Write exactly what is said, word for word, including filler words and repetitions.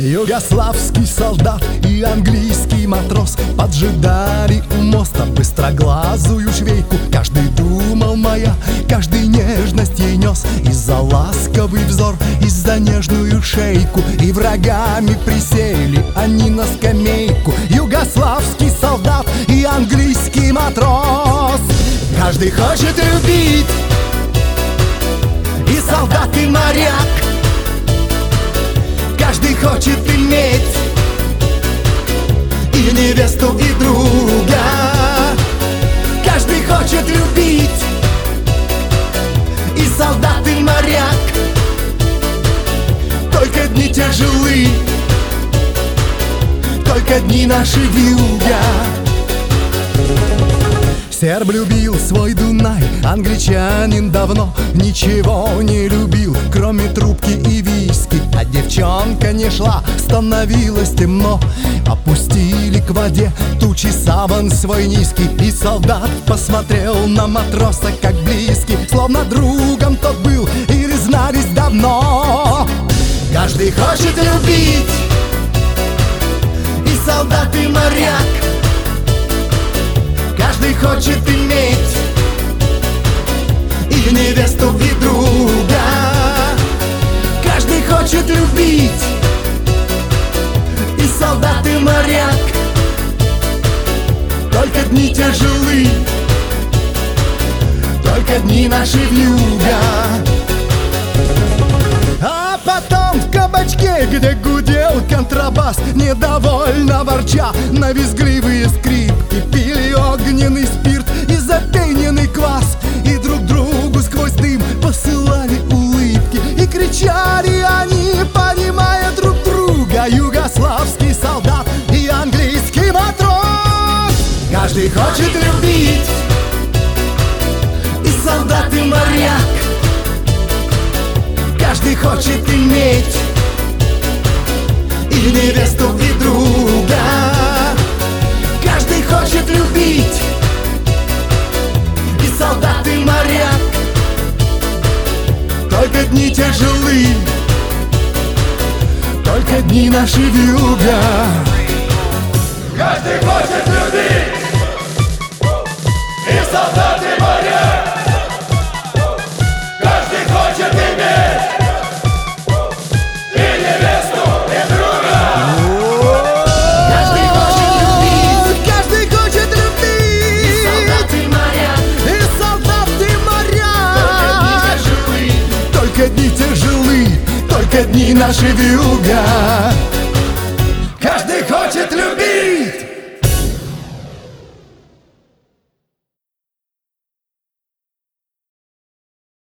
Югославский солдат и английский матрос поджидали у моста быстроглазую швейку. Каждый думал моя, каждый нежность ей нес, и за ласковый взор, и за нежную шейку. И врагами присели они на скамейку. Югославский солдат и английский матрос. Каждый хочет любить, и солдат, и моряк. Каждый хочет иметь и невесту, и друга. Каждый хочет любить, и солдат, и моряк. Только дни тяжелы, только дни наши вьюга. Серб любил свой Дунай, англичанин давно ничего не любил, кроме трубки и виски. А девчонка не шла, становилось темно. Опустили к воде тучи саван свой низкий, и солдат посмотрел на матроса как близкий, словно другом тот был или знались давно. Каждый хочет любить, и солдат, и моряк. Каждый хочет иметь и невесту, и друга. Каждый хочет любить, и солдат, и моряк. Только дни тяжелы, только дни наши вьюга. А потом в кабачке, где гудел контрабас, недовольно ворча на визгливые скрипки, пили огненный спирт и запененный квас, и друг другу сквозь дым посылали улыбки. И кричали они, понимая друг друга, югославский солдат и английский матрос. Каждый хочет любить, и солдат, и моряк. Каждый хочет иметь и невесту, и друга. Каждый хочет любить, и солдат, и моряк. Только дни тяжелы, только дни наши вьюга. Каждый хочет любить, и солдат, и моряк. Каждый хочет иметь и невесту, и друга. Каждый хочет любить, каждый хочет любить, И солдат, и моряк. и солдат, и моряк. Только дни тяжелы, Только дни тяжелы, только дни наши вьюга.